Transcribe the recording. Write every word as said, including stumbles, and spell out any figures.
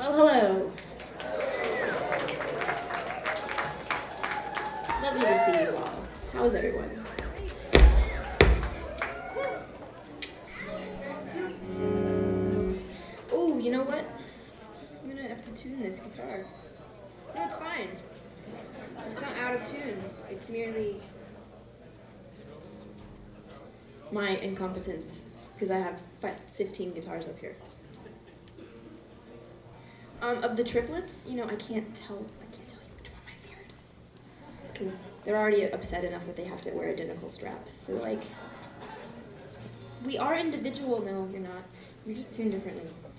Well, hello. Lovely to see you all. How is everyone? Oh, you know what? I'm gonna have to tune this guitar. No, it's fine. It's not out of tune. It's merely my incompetence, because I have fi- fifteen guitars up here. Um, of the triplets, you know, I can't tell. I can't tell you which one my favorite is, because they're already upset enough that they have to wear identical straps. They're like, we are individual. No, you're not. You're just tuned differently.